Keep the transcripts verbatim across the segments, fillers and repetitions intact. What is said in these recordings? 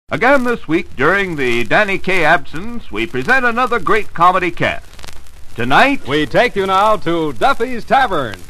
Again this week, during the Danny Kaye absence, we present another great comedy cast. Tonight, we take you now to Duffy's Tavern.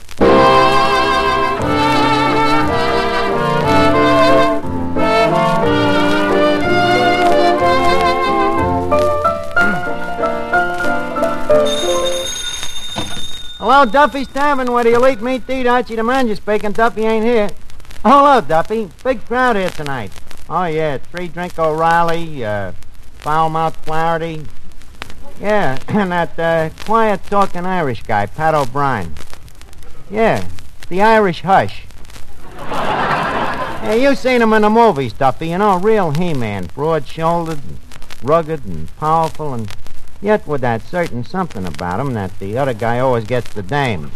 Hello, Duffy's Tavern, where the elite meat to eat. Archie the manager speaking. Duffy ain't here. Oh, hello, Duffy. Big crowd here tonight. Oh, yeah, three-drink O'Reilly, uh, foul-mouthed Flaherty. Yeah, and that uh, quiet-talking Irish guy, Pat O'Brien. Yeah, the Irish Hush. Yeah, you've seen him in the movies, Duffy. You know, real He-Man, broad-shouldered, rugged, and powerful, and yet with that certain something about him that the other guy always gets the dame.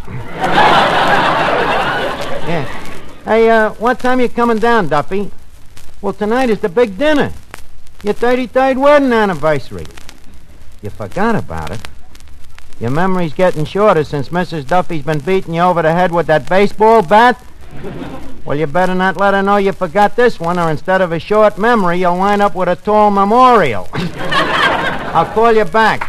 Yeah. Hey, uh, what time you coming down, Duffy? Well, tonight is the big dinner. Your thirty-third wedding anniversary. You forgot about it. Your memory's getting shorter since Missus Duffy's been beating you over the head with that baseball bat. Well, you better not let her know you forgot this one, or instead of a short memory, you'll wind up with a tall memorial. I'll call you back.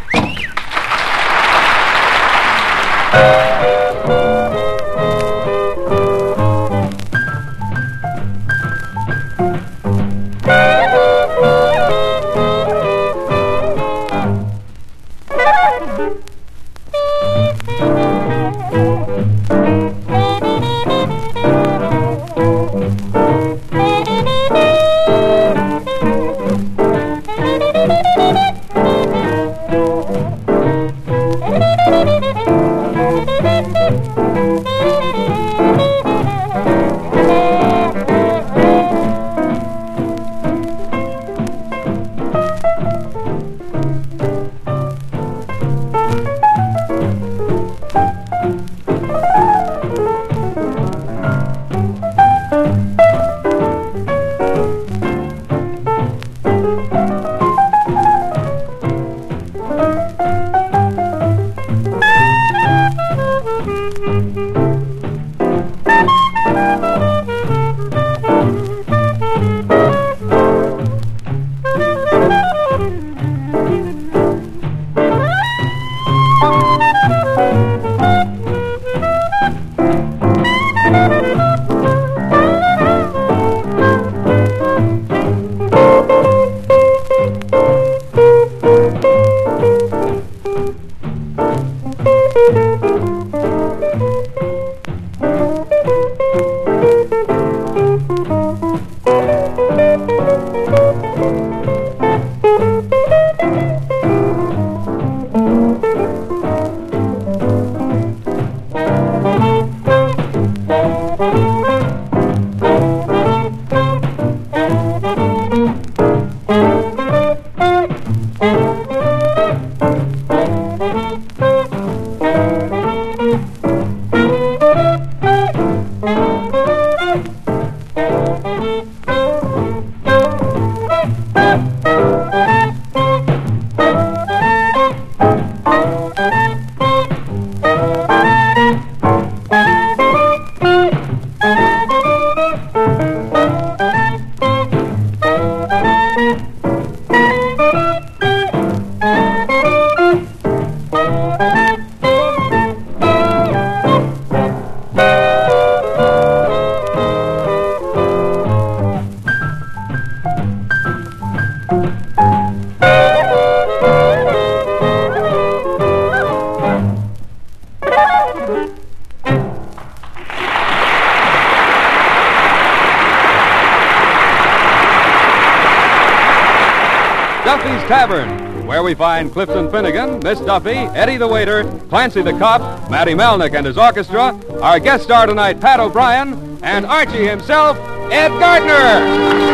Duffy's Tavern, where we find Clifton Finnegan, Miss Duffy, Eddie the waiter, Clancy the cop, Matty Melnick and his orchestra, our guest star tonight, Pat O'Brien, and Archie himself, Ed Gardner.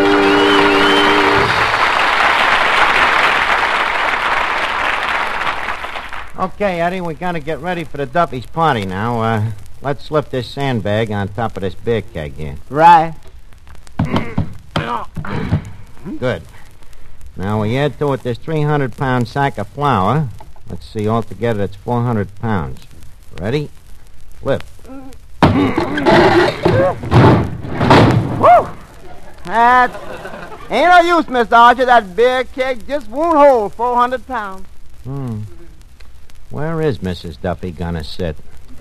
Okay, Eddie, we gotta get ready for the Duffy's party now. Uh, let's slip this sandbag on top of this beer keg here. Right. Good. Now we add to it this three hundred pound sack of flour. Let's see, altogether it's four hundred pounds. Ready? Lift. Woo! That's... Ain't no use, Mister Archer. That big cake just won't hold four hundred pounds. Hmm. Where is Missus Duffy gonna sit?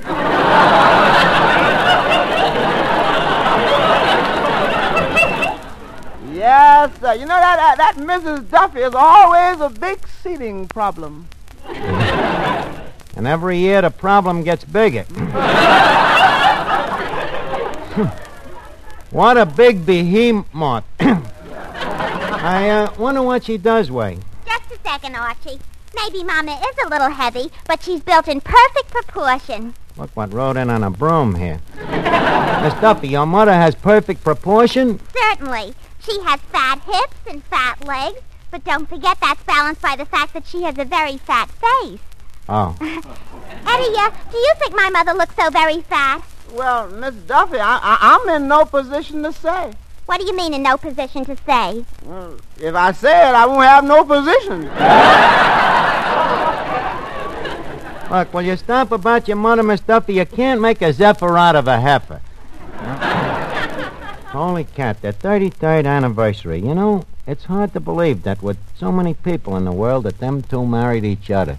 Yes, sir. You know, that, that, that Missus Duffy is always a big seating problem. And every year the problem gets bigger. What a big behemoth. I uh, wonder what she does weigh. Just a second, Archie. Maybe Mama is a little heavy, but she's built in perfect proportion. Look what rode in on a broom here. Miss Duffy, your mother has perfect proportion? Certainly. She has fat hips and fat legs, but don't forget that's balanced by the fact that she has a very fat face. Oh. Eddie, uh, do you think my mother looks so very fat? Well, Miss Duffy, I, I, I'm in no position to say. What do you mean in no position to say? Well, if I say it, I won't have no position. Look, will you stop about your mother, Miss Duffy? You can't make a zephyr out of a heifer. Holy cat, their thirty-third anniversary. You know, it's hard to believe that with so many people in the world that them two married each other.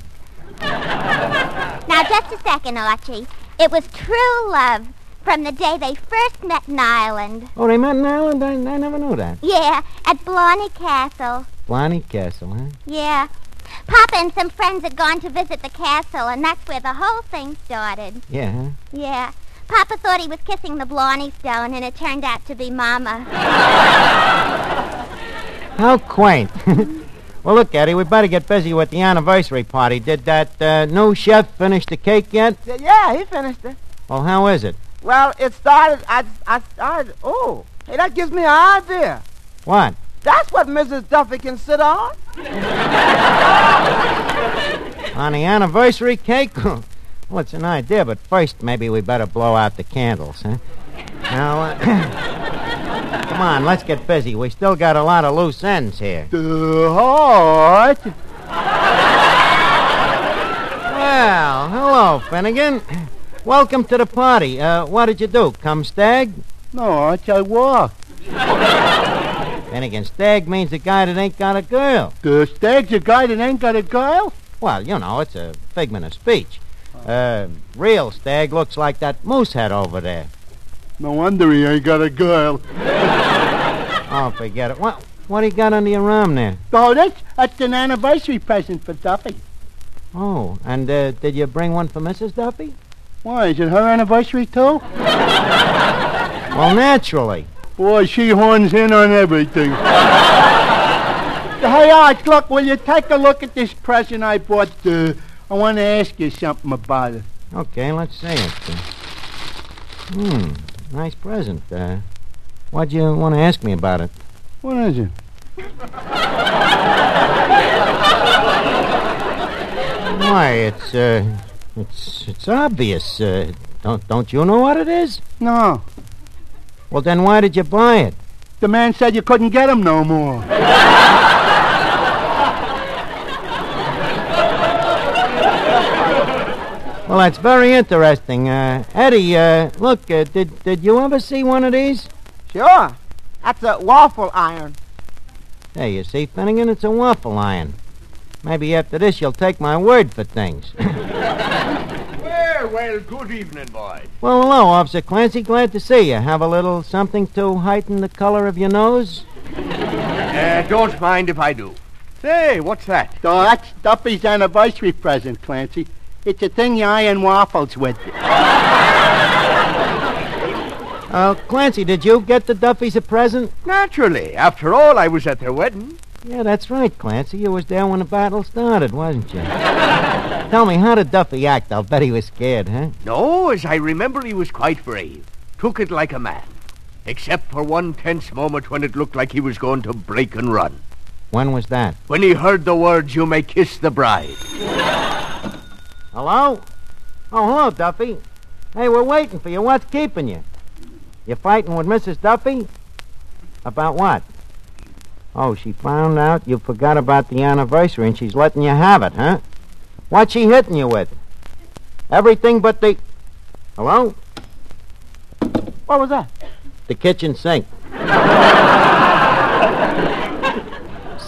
Now, just a second, Archie. It was true love from the day they first met in Ireland. Oh, they met in Ireland? I, I never knew that. Yeah, at Blarney Castle. Blarney Castle, huh? Yeah. Papa and some friends had gone to visit the castle, and that's where the whole thing started. Yeah, huh? Yeah. Papa thought he was kissing the Blarney Stone, and it turned out to be Mama. How quaint. Well, look, Eddie, we better get busy with the anniversary party. Did that uh, new chef finish the cake yet? Yeah, he finished it. Well, how is it? Well, it started... I, I started... Oh, hey, that gives me an idea. What? That's what Missus Duffy can sit on. On the anniversary cake? Well, it's an idea, but first maybe we better blow out the candles, huh? Now, uh, come on, let's get busy. We still got a lot of loose ends here. The heart. Well, hello, Finnegan. Welcome to the party. Uh, what did you do? Come stag? No, I walk. Finnegan, stag means a guy that ain't got a girl. The stag's a guy that ain't got a girl? Well, you know, it's a figment of speech. Uh, real stag looks like that moose head over there. No wonder he ain't got a girl. Oh, forget it. What, what do you got under your arm there? Oh, that's, that's an anniversary present for Duffy. Oh, and uh, did you bring one for Missus Duffy? Why, is it her anniversary, too? Well, naturally. Boy, she horns in on everything. Hey, Arch, look, will you take a look at this present I bought? Uh, I want to ask you something about it. Okay, let's see it. Hmm, nice present. Uh, what'd you want to ask me about it? What is it? Why, it's, uh, it's, it's obvious. Uh, don't, don't you know what it is? No. Well, then why did you buy it? The man said you couldn't get him no more. Well, that's very interesting. Uh, Eddie, uh, look, uh, did, did you ever see one of these? Sure. That's a waffle iron. Hey, you see, Finnegan, it's a waffle iron. Maybe after this you'll take my word for things. Well, well, good evening, boys. Well, hello, Officer Clancy. Glad to see you. Have a little something to heighten the color of your nose? Uh, don't mind if I do. Say, what's that? Oh, that's Duffy's anniversary present, Clancy. It's a thing you iron waffles with. Uh, Clancy, did you get the Duffys a present? Naturally. After all, I was at their wedding. Yeah, that's right, Clancy. You was there when the battle started, wasn't you? Tell me, how did Duffy act? I'll bet he was scared, huh? No, as I remember, he was quite brave. Took it like a man. Except for one tense moment when it looked like he was going to break and run. When was that? When he heard the words, "You may kiss the bride." Hello? Oh, hello, Duffy. Hey, we're waiting for you. What's keeping you? You fighting with Missus Duffy? About what? Oh, she found out you forgot about the anniversary and she's letting you have it, huh? What's she hitting you with? Everything but the... Hello? What was that? The kitchen sink.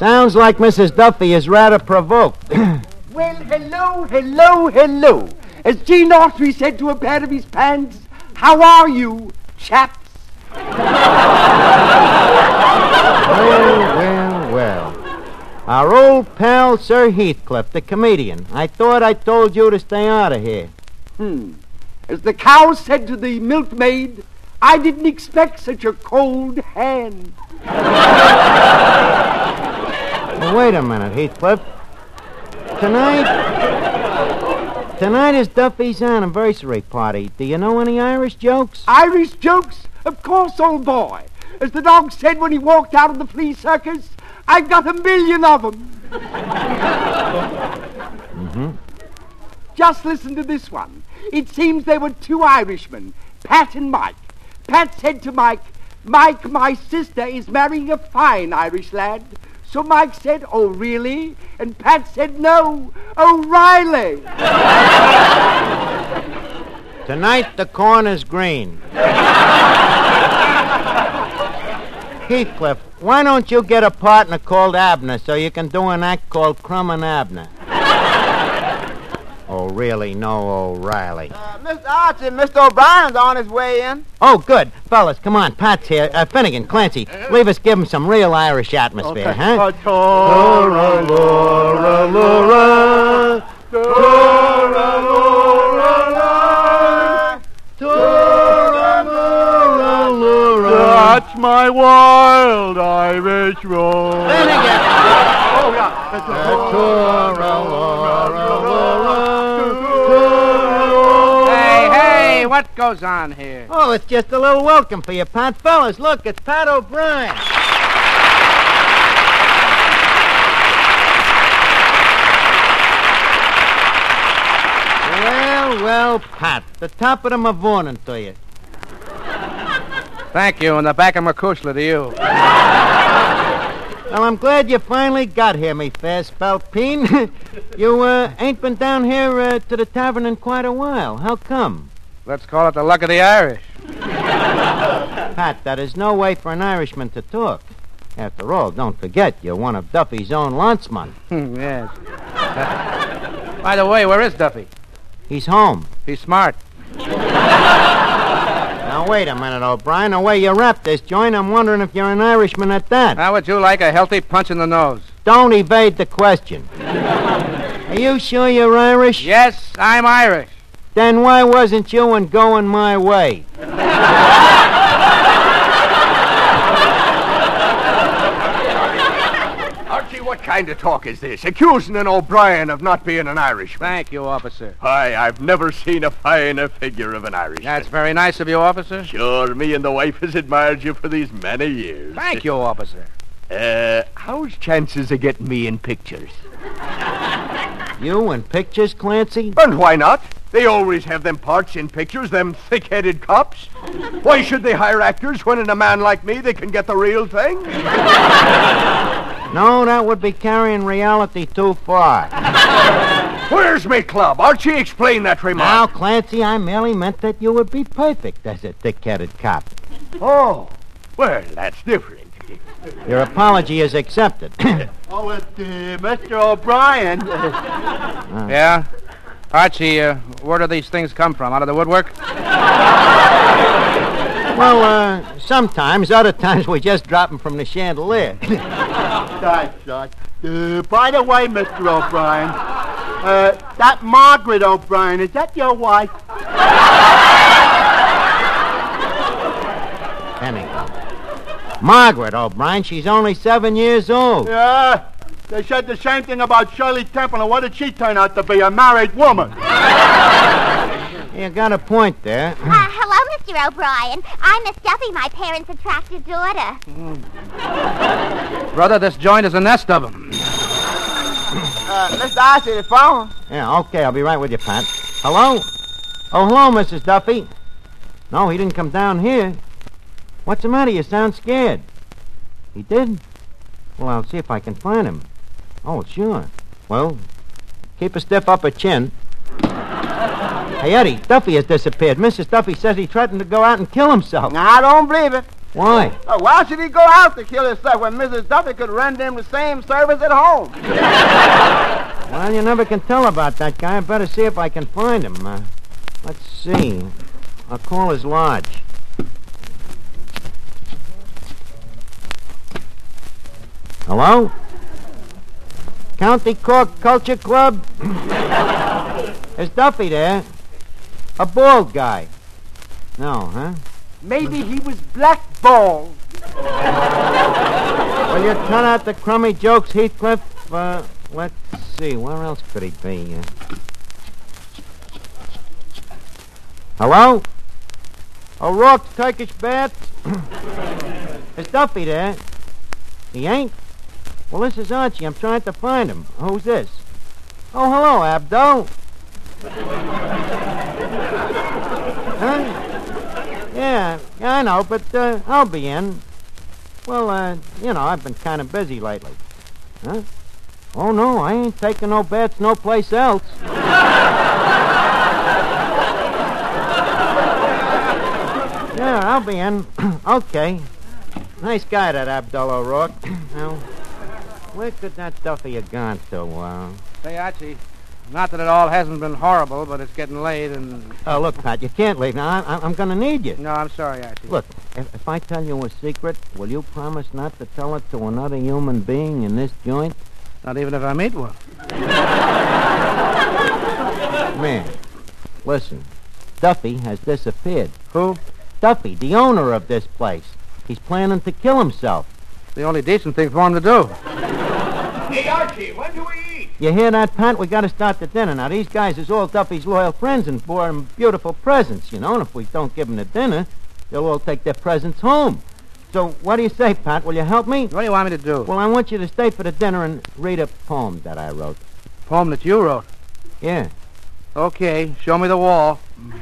Sounds like Missus Duffy is rather provoked. Well, hello, hello, hello. As Gene Autry said to a pair of his pants, how are you, chaps? Well, well, well. Our old pal, Sir Heathcliff, the comedian. I thought I told you to stay out of here. Hmm. As the cow said to the milkmaid, I didn't expect such a cold hand. Now, wait a minute, Heathcliff. Tonight... Tonight is Duffy's anniversary party. Do you know any Irish jokes? Irish jokes? Of course, old boy. As the dog said when he walked out of the flea circus, I've got a million of them. Mm-hmm. Just listen to this one. It seems there were two Irishmen, Pat and Mike. Pat said to Mike, Mike, my sister is marrying a fine Irish lad. So Mike said, oh, really? And Pat said, no, O'Reilly. Tonight the corn is green. Heathcliff, why don't you get a partner called Abner so you can do an act called Crumb and Abner? Oh, really? No, O'Reilly. Uh, Mister Archie, Mister O'Brien's on his way in. Oh, good. Fellas, come on. Pat's here. Uh, Finnegan, Clancy, leave us give him some real Irish atmosphere, Okay. huh? Tora, Laura, Laura. Tora, Laura, Laura. Tora, Laura, Laura. That's my wild Irish roll. Finnegan! Oh, yeah. Tora, Laura, Laura. Hey, hey, what goes on here? Oh, it's just a little welcome for you, Pat. Fellas, look, it's Pat O'Brien. Well, well, Pat, the top of the morning to you. Thank you, and the back of Mercushla to you. Well, I'm glad you finally got here, me fair spalpeen. You uh, ain't been down here uh, to the tavern in quite a while. How come? Let's call it the luck of the Irish. Pat, that is no way for an Irishman to talk. After all, don't forget, you're one of Duffy's own lancemen. Yes. By the way, where is Duffy? He's home. He's smart. Now, wait a minute, O'Brien. The way you wrap this joint, I'm wondering if you're an Irishman at that. How would you like a healthy punch in the nose? Don't evade the question. Are you sure you're Irish? Yes, I'm Irish. Then why wasn't you in going my way? Archie, what kind of talk is this? Accusing an O'Brien of not being an Irishman. Thank you, officer. Why, I've never seen a finer figure of an Irishman. That's very nice of you, officer. Sure, me and the wife has admired you for these many years. Thank you, officer. Uh, how's chances of getting me in pictures? You in pictures, Clancy? And why not? They always have them parts in pictures, them thick-headed cops. Why should they hire actors when in a man like me they can get the real thing? No, that would be carrying reality too far. Where's me club? Archie, explain that Now, remark. Clancy, I merely meant that you would be perfect as a thick-headed cop. Oh, well, that's different. Your apology is accepted. Oh, it's uh, Mister O'Brien. Yeah? Archie, uh, where do these things come from? Out of the woodwork? Well, uh, sometimes. Other times we just drop them from the chandelier. That's right. Uh, by the way, Mister O'Brien, uh, that Margaret O'Brien, is that your wife? Pennington. Margaret O'Brien, she's only seven years old. Yeah. They said the same thing about Shirley Temple, and what did she turn out to be? A married woman. You got a point there. Uh, hello, Mister O'Brien. I'm Miss Duffy, my parents' attractive daughter. Brother, this joint is a nest of them. Uh, Mister Archie, the phone. Yeah, okay, I'll be right with you, Pat. Hello? Oh, hello, Missus Duffy. No, he didn't come down here. What's the matter? You sound scared. He did? Well, I'll see if I can find him. Oh, sure. Well, keep a stiff upper chin. Hey, Eddie, Duffy has disappeared. Missus Duffy says he threatened to go out and kill himself. I don't believe it. Why? Oh, why should he go out to kill himself when Missus Duffy could render him the same service at home? Well, you never can tell about that guy. I better see if I can find him. Uh, let's see. I'll call his lodge. Hello? County Cork Culture Club? Is Duffy there? A bald guy. No, huh? Maybe he was blackballed. Will you cut out the crummy jokes, Heathcliff? Uh, let's see. Where else could he be? Uh... Hello? O'Rourke's Turkish Baths? Is Duffy there? He ain't? Well, this is Archie. I'm trying to find him. Who's this? Oh, hello, Abdo. Huh? Yeah, yeah, I know, but uh, I'll be in. Well, uh, you know, I've been kind of busy lately. Huh? Oh, no, I ain't taking no bets no place else. Yeah, I'll be in. Okay. Nice guy, that Abdul O'Rourke. Now, where could that Duffy have gone to? Uh... Say, Archie, not that it all hasn't been horrible, but it's getting late and... Oh, look, Pat, you can't leave. Now, I, I'm going to need you. No, I'm sorry, Archie. Look, if, if I tell you a secret, will you promise not to tell it to another human being in this joint? Not even if I meet one. Man, listen. Duffy has disappeared. Who? Duffy, the owner of this place. He's planning to kill himself. The only decent thing for him to do. Hey, Archie, when do we eat? You hear that, Pat? We got to start the dinner. Now, these guys is all Duffy's loyal friends and bought him beautiful presents, you know, and if we don't give them the dinner, they'll all take their presents home. So, what do you say, Pat? Will you help me? What do you want me to do? Well, I want you to stay for the dinner and read a poem that I wrote. Poem that you wrote? Yeah. Okay, show me the wall.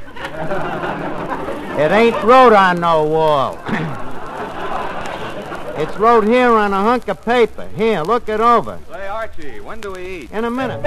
It ain't wrote on no wall. It's wrote here on a hunk of paper. Here, look it over. Say, Archie, when do we eat? In a minute.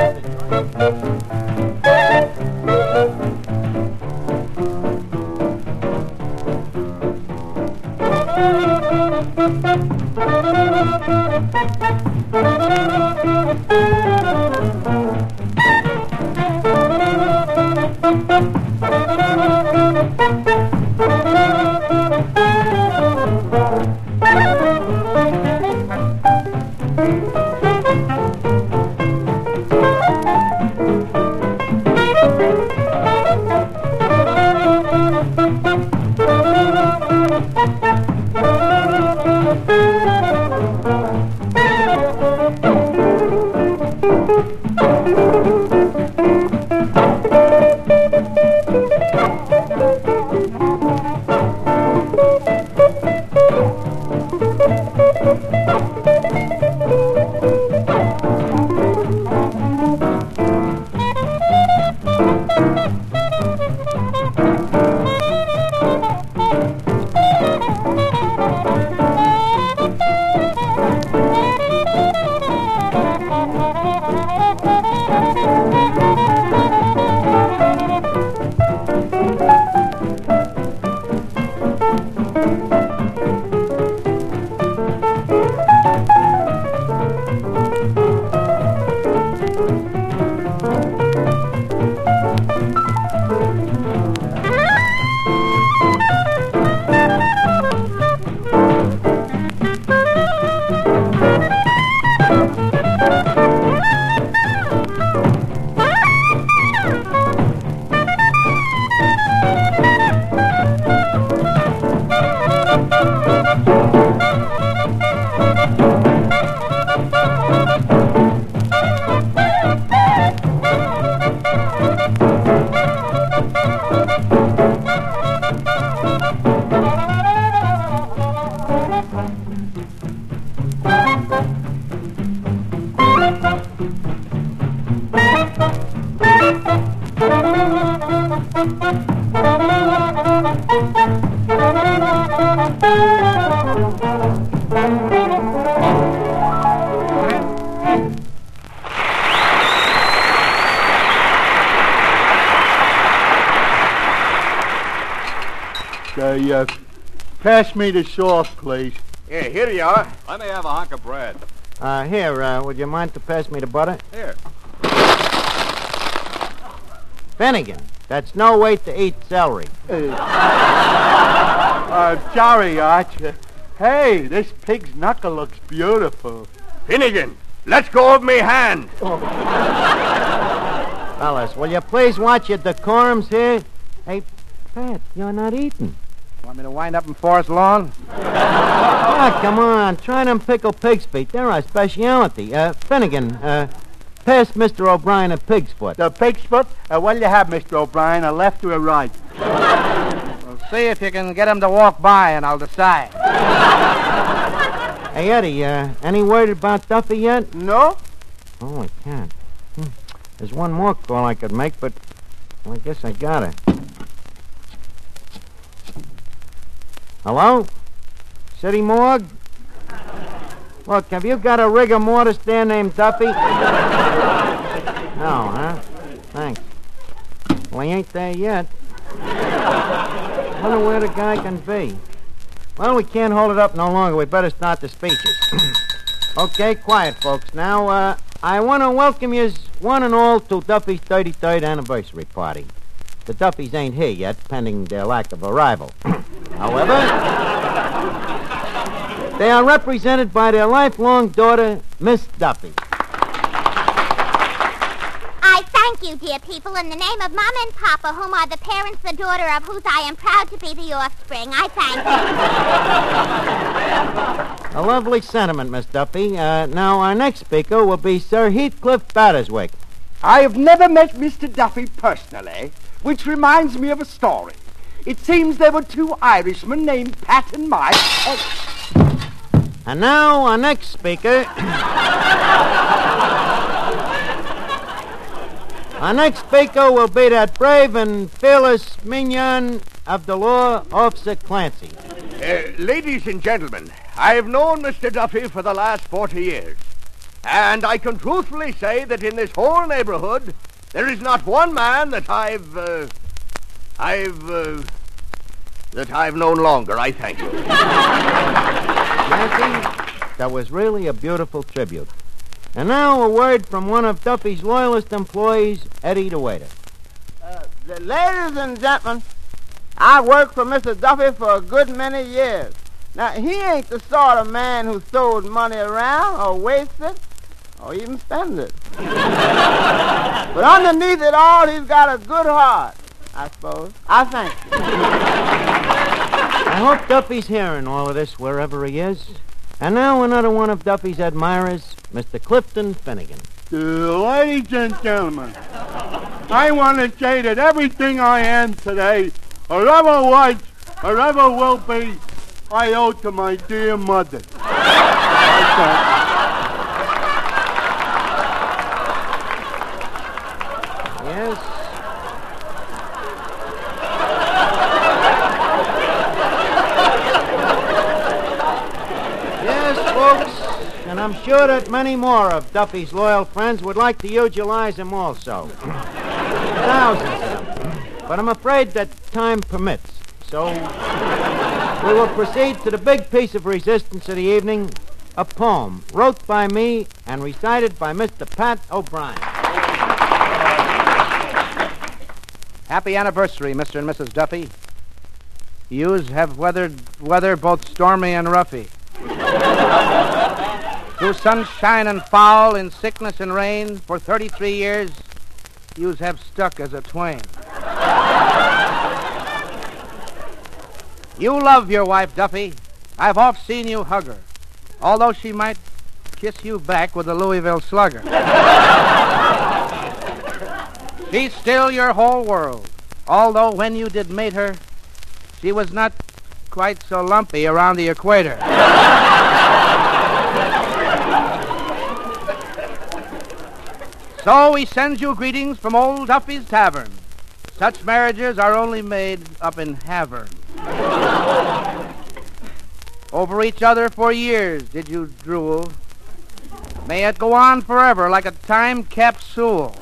Say, uh, pass me the sauce, please. Yeah, here you are. Let me have a hunk of bread. Uh, here, uh, would you mind to pass me the butter? Here. Finnegan, that's no way to eat celery. Uh, uh, sorry, Arch. Uh, Hey, this pig's knuckle looks beautiful. Finnegan, let go of me hand. Fellas, will you please watch your decorums here? Hey, Pat, you're not eating. Want me to wind up in Forest Lawn? Ah, come on. Try them pickled pig's feet. They're our specialty. Uh, Finnegan, uh, pass Mister O'Brien a pig's foot. The pig's foot? Uh, what'll you have, Mister O'Brien, a left or a right? Well, see if you can get him to walk by, and I'll decide. Hey, Eddie, uh, any word about Duffy yet? No? Oh, I can't. Hmm. There's one more call I could make, but well, I guess I gotta. Hello? City Morgue? Look, have you got a rigor mortis there named Duffy? No, huh? Thanks. Well, he ain't there yet. Wonder where the guy can be. Well, we can't hold it up no longer. We better start the speeches. Okay, quiet, folks. Now, uh, I want to welcome you one and all to Duffy's thirty-third anniversary party. The Duffys ain't here yet, pending their lack of arrival. However, they are represented by their lifelong daughter, Miss Duffy. I thank you, dear people, in the name of Mama and Papa, whom are the parents, the daughter of whose I am proud to be the offspring. I thank you. A lovely sentiment, Miss Duffy. Uh, now, our next speaker will be Sir Heathcliff Batterswick. I have never met Mister Duffy personally, which reminds me of a story. It seems there were two Irishmen named Pat and Mike. Oh. And now, our next speaker... Our next speaker will be that brave and fearless mignon of the law, Officer Clancy. Uh, ladies and gentlemen, I have known Mister Duffy for the last forty years. And I can truthfully say that in this whole neighborhood, there is not one man that I've, uh, I've, uh, that I've known longer, I thank you. Clancy, that was really a beautiful tribute. And now a word from one of Duffy's loyalist employees, Eddie the waiter. Uh, ladies and gentlemen, I worked for Mister Duffy for a good many years. Now, he ain't the sort of man who throws money around or wastes it or even spends it. But underneath it all, he's got a good heart, I suppose. I thank you. I hope Duffy's hearing all of this wherever he is. And now another one of Duffy's admirers, Mister Clifton Finnegan. Uh, ladies and gentlemen, I want to say that everything I am today, or ever was, or ever will be, I owe to my dear mother. Yes? Yes, folks, and I'm sure that many more of Duffy's loyal friends would like to utilize him also. Thousands of them. But I'm afraid that time permits. So we will proceed to the big piece of resistance of the evening, a poem wrote by me and recited by Mister Pat O'Brien. Happy anniversary, Mister and Missus Duffy. Yous have weathered weather both stormy and roughy. Through sunshine and foul, in sickness and rain, for thirty-three years, yous have stuck as a twain. You love your wife, Duffy. I've oft seen you hug her, although she might kiss you back with a Louisville Slugger. She's still your whole world, although when you did mate her, she was not quite so lumpy around the equator. So we send you greetings from old Duffy's Tavern. Such marriages are only made up in Havern. Over each other for years did you drool. May it go on forever like a time capsule.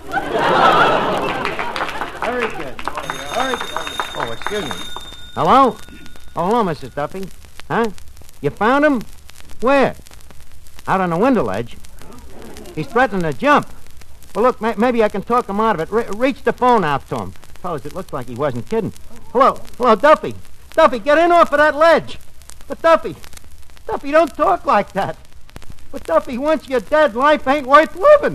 Very good. Very good. Oh, excuse me. Hello? Oh, hello, Missus Duffy. Huh? You found him? Where? Out on the window ledge. He's threatening to jump. Well, look, may- maybe I can talk him out of it. Re- reach the phone out to him. Fellas, it looks like he wasn't kidding. Hello, hello, Duffy. Duffy, get in off of that ledge. But Duffy, Duffy, don't talk like that. But Duffy, once you're dead, life ain't worth living.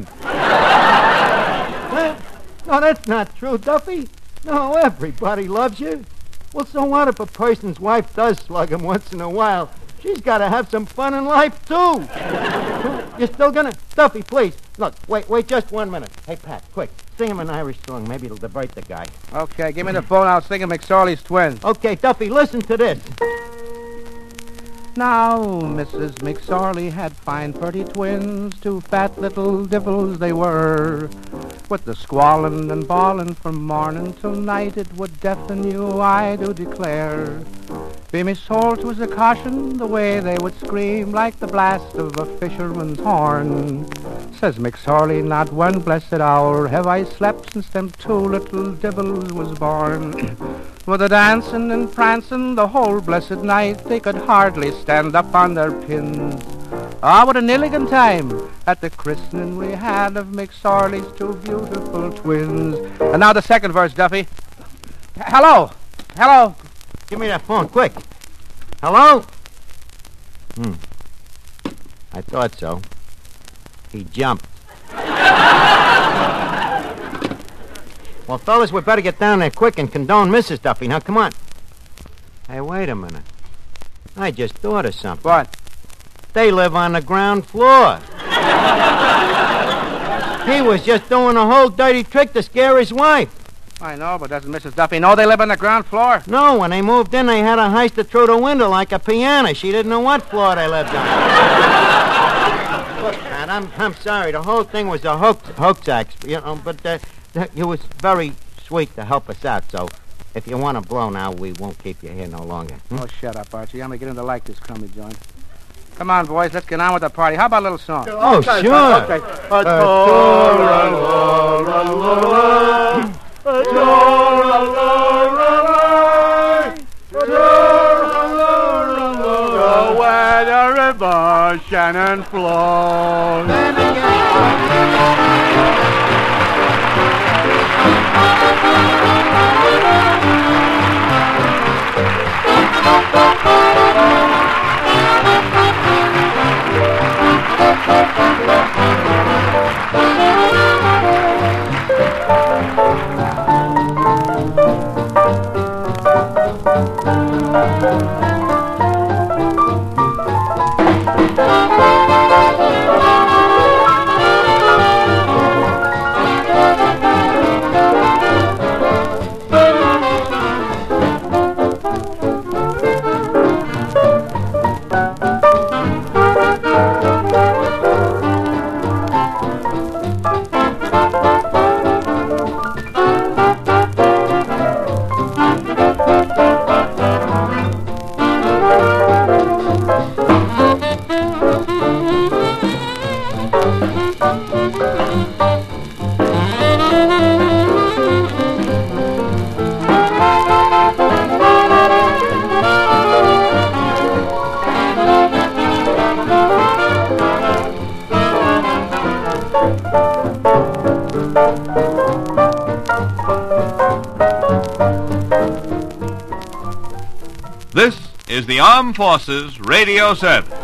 Huh? No, that's not true, Duffy. No, everybody loves you. Well, so what if a person's wife does slug him once in a while? She's got to have some fun in life, too. You're still gonna... Duffy, please. Look, wait, wait just one minute. Hey, Pat, quick. Sing him an Irish song. Maybe it'll divert the guy. Okay, give me the phone. I'll sing him McSorley's Twins. Okay, Duffy, listen to this. Now, Missus McSorley had fine, pretty twins, two fat little devils they were. With the squalling and bawling from morning till night, it would deafen you, I do declare. Be Miss Holt was a caution, the way they would scream like the blast of a fisherman's horn. Says McSorley, not one blessed hour have I slept since them two little devils was born. With a dancing and prancing the whole blessed night, they could hardly stand up on their pins. Ah, what an elegant time at the christening we had of McSorley's two beautiful twins. And now the second verse, Duffy. H- Hello? Hello? Give me that phone, quick. Hello? Hmm. I thought so. He jumped. Well, fellas, we better get down there quick and condone Missus Duffy. Now, come on. Hey, wait a minute. I just thought of something. What? They live on the ground floor. He was just doing a whole dirty trick to scare his wife. I know, but doesn't Missus Duffy know they live on the ground floor? No, when they moved in, they had to heist it through the window like a piano. She didn't know what floor they lived on. Look, Pat, I'm I'm sorry. The whole thing was a hoax, hoax act, you know. But uh, it was very sweet to help us out. So, if you want to blow now, we won't keep you here no longer. Hmm? Oh, shut up, Archie. I'm beginning to like this crummy joint. Come on, boys. Let's get on with the party. How about a little song? Oh, Okay, sure. Okay. Uh, Where the river Shannon flows. This is the Armed Forces Radio Service.